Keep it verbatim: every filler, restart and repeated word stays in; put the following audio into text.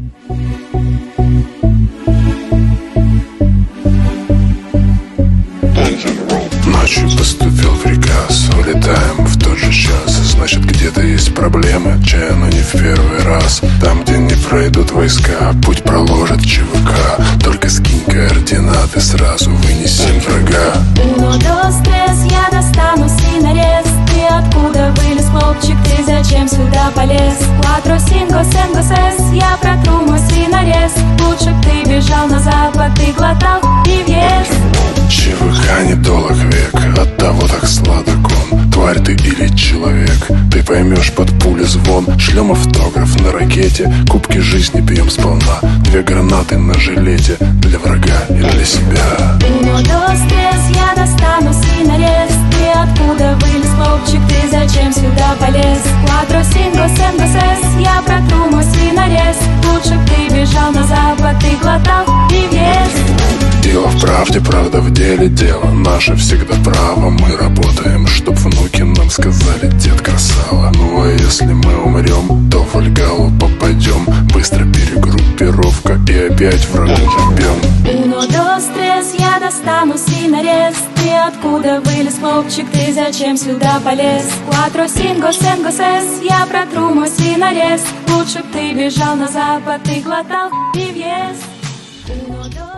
Ночью поступил приказ, улетаем в тот же час. Значит, где-то есть проблемы, чая, но не в первый раз. Там, где не пройдут войска, путь проложит ЧВК. Только скинь координаты, сразу вынесем врага. Uno, dos, tres, я достану синарез. Ты откуда вылез, хлопчик, ты зачем сюда полез? Cuatro, cinco, cinco, seis, я протру мой свинорез. Лучше б ты бежал на запад, ты глотал и въезд. ЧВК недолог век, оттого так сладок он. Тварь ты или человек, ты поймешь под пули звон. Шлем автограф на ракете, кубки жизни пьем сполна. Две гранаты на жилете, для врага и для себя. Uno, dos, tres, я достану синарез. Ты откуда вылез, хлопчик, ты зачем сюда полез? Cuatro, cinco, cinco, seis, я протру мой свинорез. Лучше б ты бежал на запад, ты глотал и въезд. Дело в правде, правда в деле, дело наше всегда право. Мы работаем, чтоб внуки нам сказали: дед красава. Ну а если мы умрем, то в Ольгалу попадем. Быстро перегруппировка и опять врагу бьем. Uno, dos, tres, я достану синарез. Ты откуда вылез, хлопчик, ты зачем сюда полез? Cuatro, cinco, cinco, seis, я протру мой свинорез. Лучше б ты бежал на запад, ты глотал и въезд. Uno, dos,